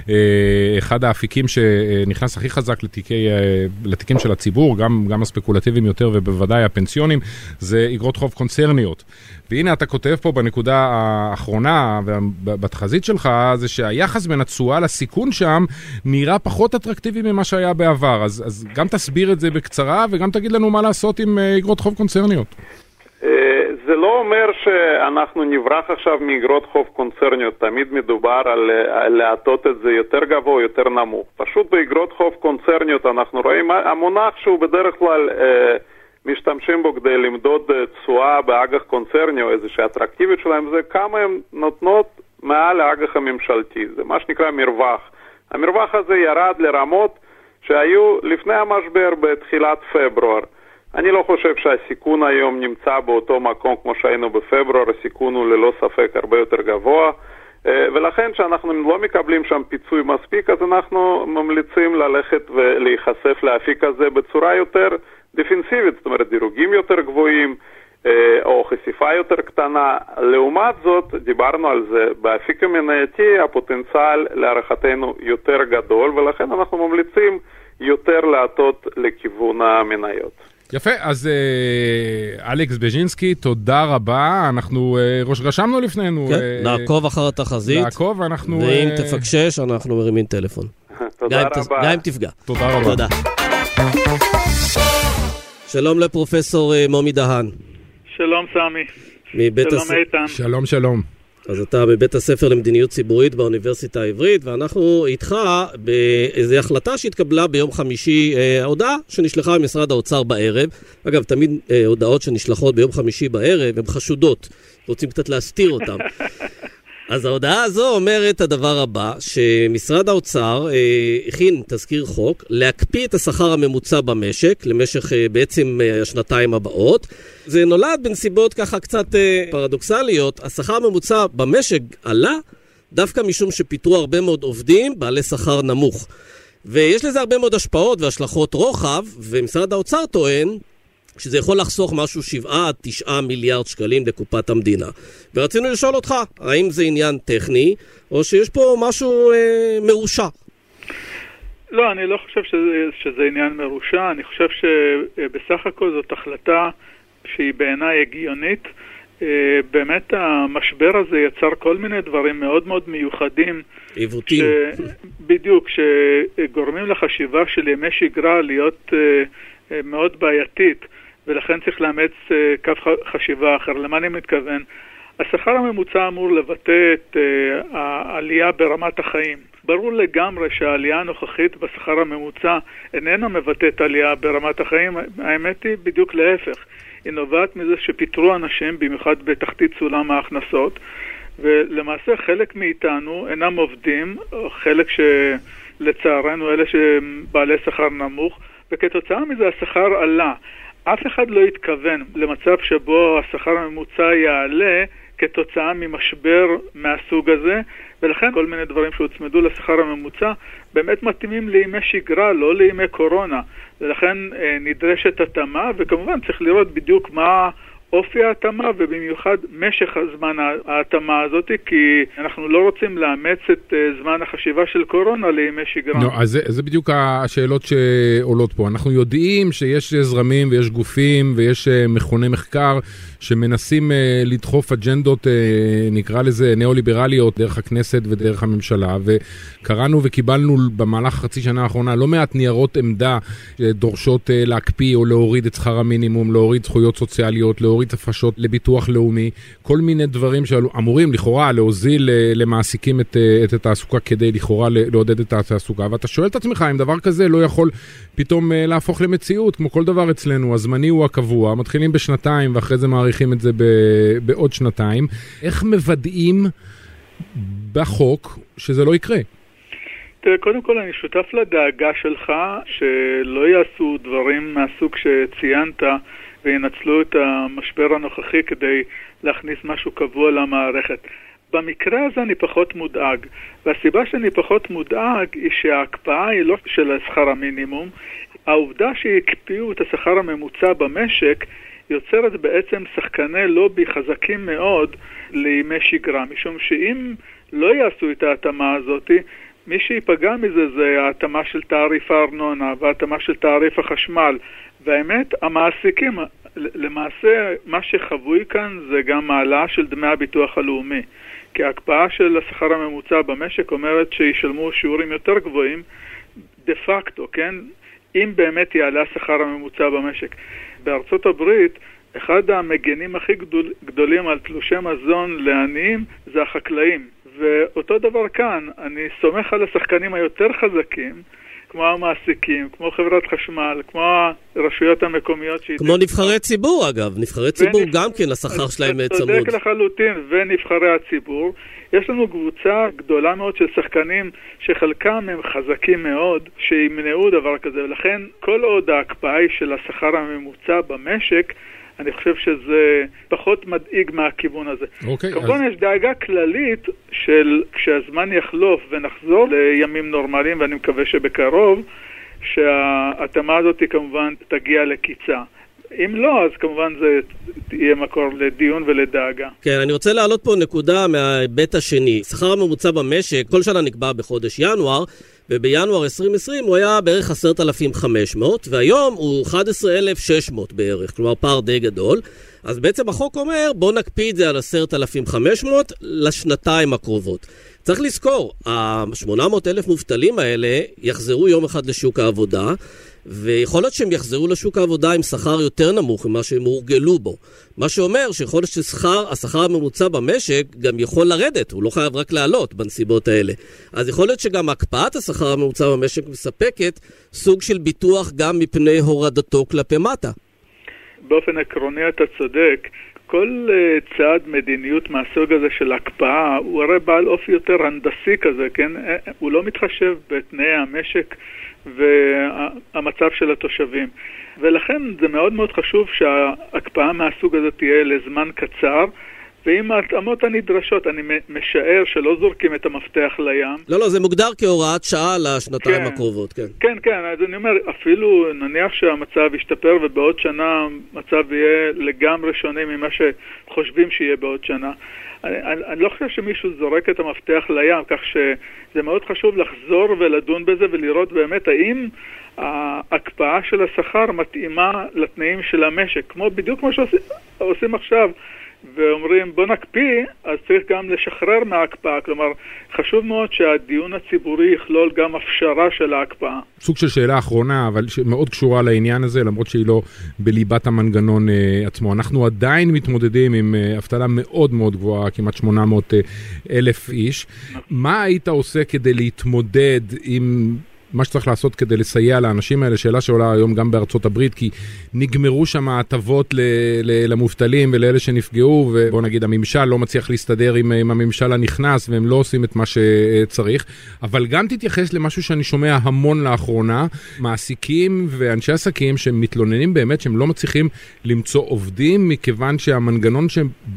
אחד האפיקים שנכנס הכי חזק לתיקי, לתיקים של הציבור, גם, גם הספקולטיביים יותר ובוודאי הפנסיונים, זה אגרות חוב קונצרניות. והנה אתה כותב פה בנקודה האחרונה בתחזית שלך, זה שהיחס בין התשואה לסיכון שם נראה פחות אטרקטיבי ממה שהיה בעבר. אז, אז גם תסביר את זה בקצרה וגם תגיד לנו מה לעשות עם אגרות חוב קונצרניות. זה לא אומר שאנחנו נברח עכשיו מאגרות חוב קונצרניות. תמיד מדובר על, על להטות את זה יותר גבוה, יותר נמוך. פשוט באגרות חוב קונצרניות אנחנו רואים המונח שהוא בדרך כלל משתמשים בו כדי למדוד תשואה באג"ח קונצרני או איזושהי אטרקטיביות שלהם, זה כמה הן נותנות מעל האג"ח הממשלתי. זה מה שנקרא מרווח. המרווח הזה ירד לרמות שהיו לפני המשבר בתחילת פברואר. אני לא חושב שהסיכון היום נמצא באותו מקום כמו שהיינו בפברואר, הסיכון הוא ללא ספק הרבה יותר גבוה, ולכן שאנחנו לא מקבלים שם פיצוי מספיק, אז אנחנו ממליצים ללכת ולהיחשף לאפיק הזה בצורה יותר דפנסיבית, זאת אומרת דירוגים יותר גבוהים או חשיפה יותר קטנה. לעומת זאת, דיברנו על זה, באפיק המנייתי הפוטנציאל להערכתנו יותר גדול, ולכן אנחנו ממליצים יותר להטות לכיוון המניות. יפה, אז אלכס בז'ינסקי, תודה רבה. אנחנו רשמנו לפנינו. כן, נעקוב אחר התחזית. נעקוב, אנחנו... ואם תפקשש, אנחנו מרימים טלפון. תודה רבה. גם אם תפגע. תודה רבה. תודה. שלום לפרופסור מומי דהן. שלום סמי. שלום הס... איתן. שלום שלום. אז אתה בבית הספר למדיניות ציבורית באוניברסיטה העברית, ואנחנו איתך באיזו החלטה שהתקבלה ביום חמישי, אה, הודעה שנשלחה ממשרד האוצר בערב. אגב, תמיד אה, הודעות שנשלחות ביום חמישי בערב הן חשודות, רוצים קצת להסתיר אותן. אז ההודעה הזו אומרת הדבר הבא, שמשרד האוצר אה, הכין תזכיר חוק להקפיא את השכר הממוצע במשק למשך אה, בעצם אה, השנתיים הבאות. זה נולד בנסיבות ככה קצת אה, פרדוקסליות. השכר הממוצע במשק עלה דווקא משום שפיטרו הרבה מאוד עובדים בעלי שכר נמוך. ויש לזה הרבה מאוד השפעות והשלכות רוחב, ומשרד האוצר טוען שזה יכול לחסוך משהו שבעה עד תשעה מיליארד שקלים לקופת המדינה. ורצינו לשאול אותך, האם זה עניין טכני, או שיש פה משהו אה, מרושע? לא, אני לא חושב שזה, שזה עניין מרושע. אני חושב שבסך הכל זאת החלטה שהיא בעיניי הגיונית. אה, באמת המשבר הזה יצר כל מיני דברים מאוד מאוד מיוחדים. עיוותים. ש... בדיוק, שגורמים לחשיבה של ימי שגרה להיות אה, מאוד בעייתית. ולכן צריך לאמץ קו חשיבה אחר. למה אני מתכוון? השכר הממוצע אמור לבטא את uh, העלייה ברמת החיים. ברור לגמרי שהעלייה הנוכחית בשכר הממוצע איננה מבטאת עלייה ברמת החיים, האמת היא בדיוק להפך. היא נובעת מזה שפיטרו אנשים, במיוחד בתחתית סולם ההכנסות, ולמעשה חלק מאיתנו אינם עובדים, חלק שלצערנו אלה שבעלי שכר נמוך, וכתוצאה מזה השכר עלה. אף אחד לא התכוון למצב שבו השכר הממוצע יעלה כתוצאה ממשבר מהסוג הזה, ולכן כל מיני דברים שהוצמדו לשכר הממוצע באמת מתאימים לימי שגרה, לא לימי קורונה. ולכן אה, נדרשת התאמה, וכמובן צריך לראות בדיוק מה אופי ההתאמה, ובמיוחד משך הזמן ההתאמה הזאת, כי אנחנו לא רוצים לאמץ את אה, זמן החשיבה של קורונה לימי שגרה. לא, אז זה, זה בדיוק השאלות שעולות פה. אנחנו יודעים שיש זרמים ויש גופים ויש מכוני מחקר שמנסים uh, לדחוף אג'נדות, uh, נקרא לזה נאו-ליברליות, דרך הכנסת ודרך הממשלה, וקראנו וקיבלנו במהלך חצי שנה האחרונה לא מעט ניירות עמדה דורשות uh, להקפיא או להוריד את שכר המינימום, להוריד זכויות סוציאליות, להוריד הפרשות לביטוח לאומי, כל מיני דברים שאמורים לכאורה להוזיל uh, למעסיקים את, uh, את התעסוקה כדי לכאורה לעודד את התעסוקה, ואתה שואל את עצמך אם דבר כזה לא יכול פתאום uh, להפוך למציאות, כמו כל דבר אצלנו, הזמני הוא הקבוע, מתחילים בשנתיים ואחרי זה מעריכים את זה בעוד שנתיים. איך מוודאים בחוק שזה לא יקרה? תראה, קודם כל אני שותף לדאגה שלך שלא יעשו דברים מהסוג שציינת וינצלו את המשבר הנוכחי כדי להכניס משהו קבוע למערכת. במקרה הזה אני פחות מודאג, והסיבה שאני פחות מודאג היא שההקפאה היא לא של השכר המינימום. העובדה שהקפיאו את השכר הממוצע במשק יוצרת בעצם שחקני לובי חזקים מאוד לימי שגרה, משום שאם לא יעשו את ההתאמה הזאת, מי שיפגע מזה זה ההתאמה של תעריף הארנונה וההתאמה של תעריף החשמל, והאמת המעסיקים, למעשה מה שחבוי כאן זה גם העלאה של דמי הביטוח הלאומי, כי ההקפאה של השכר הממוצע במשק אומרת שישלמו שיעורים יותר גבוהים דה פקטו, כן? אם באמת יעלה השכר הממוצע במשק. בארצות הברית, אחד המגנים הכי גדול, גדולים על תלושי מזון לעניים זה החקלאים. ואותו דבר כאן, אני סומך על השחקנים היותר חזקים, כמו המעסיקים, כמו חברת חשמל, כמו הרשויות המקומיות. כמו נבחרי ציבור אגב, נבחרי ציבור ונבח... גם כן השכר שלהם צמוד. צודק לחלוטין, ונבחרי הציבור. יש לנו קבוצה גדולה מאוד של שחקנים שחלקם הם חזקים מאוד, שימנעו דבר כזה, ולכן כל עוד ההקפאה היא של השכר הממוצע במשק, אני חושב שזה פחות מדאיג מהכיוון הזה. Okay, כמובן אז... יש דאגה כללית של כשהזמן יחלוף ונחזור לימים נורמליים, ואני מקווה שבקרוב, שההתאמה הזאת כמובן תגיע לקיצה. אם לא, אז כמובן זה יהיה מקור לדיון ולדאגה. כן, אני רוצה להעלות פה נקודה מההיבט השני. שכר הממוצע במשק, כל שנה נקבע בחודש ינואר, ובינואר עשרים עשרים הוא היה בערך עשרת אלפים וחמש מאות, והיום הוא אחד עשר אלף ושש מאות בערך, כלומר פער די גדול. אז בעצם החוק אומר, בוא נקפיא את זה על עשרת אלפים וחמש מאות לשנתיים הקרובות. צריך לזכור, ה-שמונה מאות אלף מובטלים האלה יחזרו יום אחד לשוק העבודה, ויכול להיות שהם יחזרו לשוק העבודה עם שכר יותר נמוך ממה שהם הורגלו בו. מה שאומר שיכול להיות ששכר, השכר הממוצע במשק גם יכול לרדת, הוא לא חייב רק לעלות בנסיבות האלה. אז יכול להיות שגם הקפאת השכר הממוצע במשק מספקת סוג של ביטוח גם מפני הורדתו כלפי מטה. באופן עקרוני אתה צודק. כל uh, צעד מדיניות מהסוג הזה של הקפאה הוא הרי בעל אופי יותר הנדסי כזה, כן? הוא לא מתחשב בתנאי המשק והמצב של התושבים. ולכן זה מאוד מאוד חשוב שההקפאה מהסוג הזה תהיה לזמן קצר, ועם ההתאמות הנדרשות, אני משער שלא זורקים את המפתח לים. לא, לא, זה מוגדר כהוראת שעה לשנתיים כן, הקרובות, כן. כן, כן, אז אני אומר, אפילו נניח שהמצב ישתפר ובעוד שנה המצב יהיה לגמרי שונה ממה שחושבים שיהיה בעוד שנה. אני, אני, אני לא חושב שמישהו זורק את המפתח לים, כך שזה מאוד חשוב לחזור ולדון בזה ולראות באמת האם ההקפאה של השכר מתאימה לתנאים של המשק, כמו בדיוק כמו שעושים עכשיו, ואומרים בוא נקפיא, אז צריך גם לשחרר מההקפאה. כלומר, חשוב מאוד שהדיון הציבורי יכלול גם הפשרה של ההקפאה. סוג של שאלה אחרונה, אבל מאוד קשורה לעניין הזה, למרות שהיא לא בליבת המנגנון uh, עצמו. אנחנו עדיין מתמודדים עם uh, אבטלה מאוד מאוד גבוהה, כמעט שמונה מאות אלף איש. מה היית עושה כדי להתמודד עם מה שצריך לעשות כדי לסייע לאנשים האלה? שאלה שעולה היום גם בארצות הברית, כי נגמרו שם הטבות למובטלים ולאלה שנפגעו, ובוא נגיד הממשל לא מצליח להסתדר עם, עם הממשל הנכנס, והם לא עושים את מה שצריך. אבל גם תתייחס למשהו שאני שומע המון לאחרונה, מעסיקים ואנשי עסקים שמתלוננים באמת שהם לא מצליחים למצוא עובדים, מכיוון שהמנגנון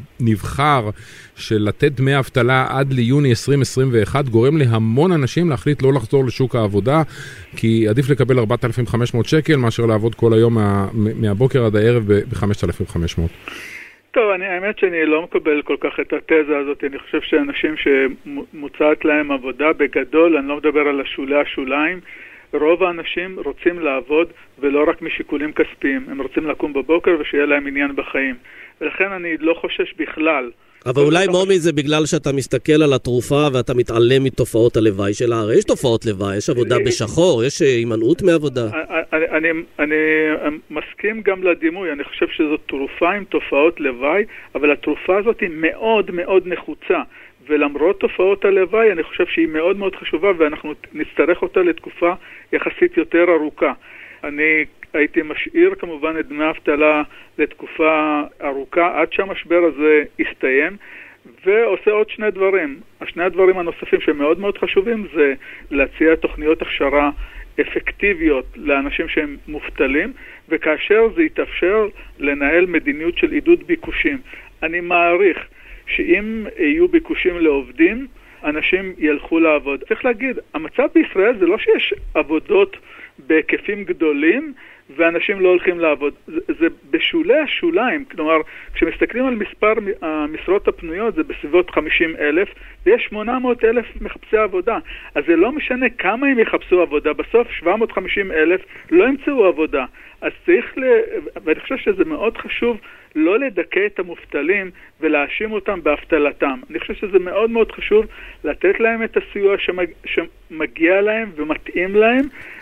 שנבחר של לתת דמי אבטלה עד ליוני עשרים עשרים ואחת גורם להמון אנשים להחליט לא לחזור לשוק העבודה, כי עדיף לקבל ארבעת אלפים וחמש מאות שקל מאשר לעבוד כל היום מה, מהבוקר עד הערב ב-חמשת אלפים וחמש מאות. טוב, אני, האמת שאני לא מקבל כל כך את התזה הזאת. אני חושב שאנשים שמוצעת להם עבודה בגדול, אני לא מדבר על השולי השוליים, רוב האנשים רוצים לעבוד ולא רק משיקולים כספיים. הם רוצים לקום בבוקר ושיהיה להם עניין בחיים. ולכן אני לא חושש בכלל. אבל אולי מומי זה בגלל שאתה מסתכל על התרופה ואתה מתעלם מתופעות הלוואי שלה. הרי יש תופעות לוואי, יש עבודה בשחור, יש הימנעות מעבודה. אני, אני מסכים גם לדימוי. אני חושב שזו תרופה עם תופעות לוואי, אבל התרופה הזאת היא מאוד מאוד נחוצה. ולמרות תופעות הלוואי, אני חושב שהיא מאוד מאוד חשובה, ואנחנו נצטרך אותה לתקופה יחסית יותר ארוכה. אני הייתי משאיר כמובן את דמי האבטלה לתקופה ארוכה, עד שהמשבר הזה יסתיים, ועושה עוד שני דברים. השני הדברים הנוספים שמאוד מאוד חשובים זה להציע תוכניות הכשרה אפקטיביות לאנשים שהם מובטלים, וכאשר זה יתאפשר לנהל מדיניות של עידוד ביקושים. אני מעריך שאם יהיו ביקושים לעובדים, אנשים ילכו לעבוד. צריך להגיד, המצב בישראל זה לא שיש עבודות בהיקפים גדולים ואנשים לא הולכים לעבוד. זה, זה בשולי השוליים. כלומר, כשמסתכלים על מספר המשרות הפנויות זה בסביבות חמישים אלף, ויש שמונה מאות אלף מחפשי עבודה. אז זה לא משנה כמה הם יחפשו עבודה. בסוף שבע מאות וחמישים אלף לא ימצאו עבודה. אז צריך, ל... ואני חושב שזה מאוד חשוב לא לדכא את המובטלים ולהאשים אותם באבטלתם. אני חושב שזה מאוד מאוד חשוב לתת להם את הסיוע שמג... שמגיע להם ומתאים להם,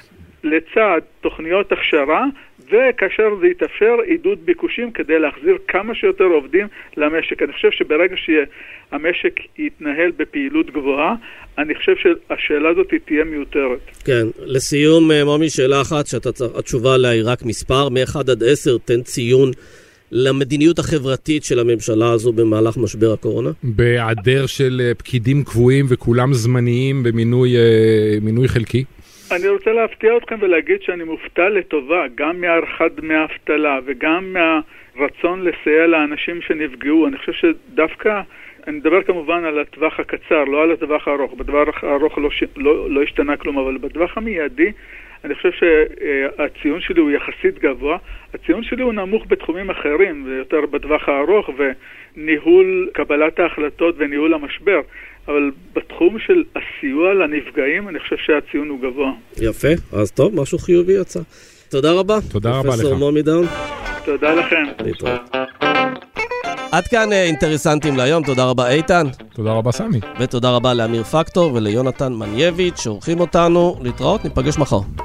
לצד תוכניות הכשרה, וכאשר זה יתאפשר עידוד ביקושים כדי להחזיר כמה שיותר עובדים למשק. אני חושב שברגע שהמשק יתנהל בפעילות גבוהה, אני חושב שהשאלה הזאת תהיה מיותרת. כן, לסיום מומי, שאלה אחת שהתשובה עליה היא רק מספר, מ-אחד עד עשר תן ציון למדיניות החברתית של הממשלה הזו במהלך משבר הקורונה? בהיעדר של פקידים קבועים וכולם זמניים במינוי מינוי חלקי? אני רוצה להפתיע אתכם ולהגיד שאני מופתע לטובה, גם מהערכת דמי האבטלה וגם מהרצון לסייע לאנשים שנפגעו. אני חושב שדווקא, אני מדבר כמובן על הטווח הקצר, לא על הטווח הארוך. בטווח הארוך לא, לא, לא השתנה כלום, אבל בטווח המיידי, אני חושב שהציון שלי הוא יחסית גבוה. הציון שלי הוא נמוך בתחומים אחרים, ויותר בטווח הארוך, וניהול קבלת ההחלטות וניהול המשבר. אבל בתחום של הסיוע לנפגעים, אני חושב שהציון הוא גבוה. יפה, אז טוב, משהו חיובי יצא. תודה רבה. תודה רבה לך. פרופסור מומי דאון. תודה לכם. להתראות. עד כאן אינטרסנטים להיום, תודה רבה איתן. תודה רבה סמי. ותודה רבה לאמיר פקטור וליונתן מנייביץ' שעורכים אותנו. להתראות, ניפגש מחר.